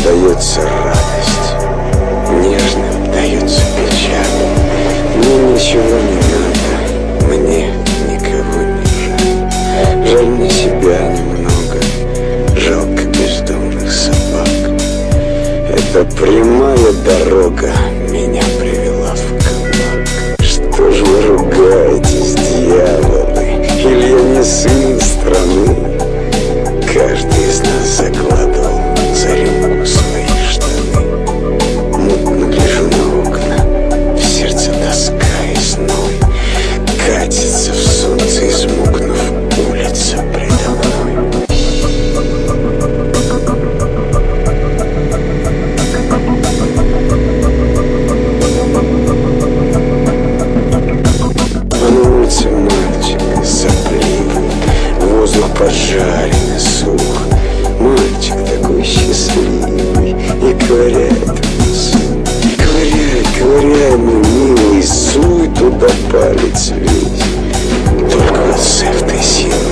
дается радость, нежным дается печаль. Мне ничего не надо, мне никого не жаль. Жаль мне себя немного, жалко бездомных собак. Эта прямая дорога меня привела в кабак. Что ж вы ругаетесь, дьяволы? Или я не сын страны? Каждый из нас закладывал за рюмку свои штаны. Мутно гляжу на окна, в сердце тоска и зной. Катится в солнце, измокнув, улица предо мной. А на улице мальчик сопливый, воздух поджаренный сух. Мальчик такой счастливый и ковыряет в носу. Ковыряй, мой милый, суй туда палец весь. Только вот с этой силой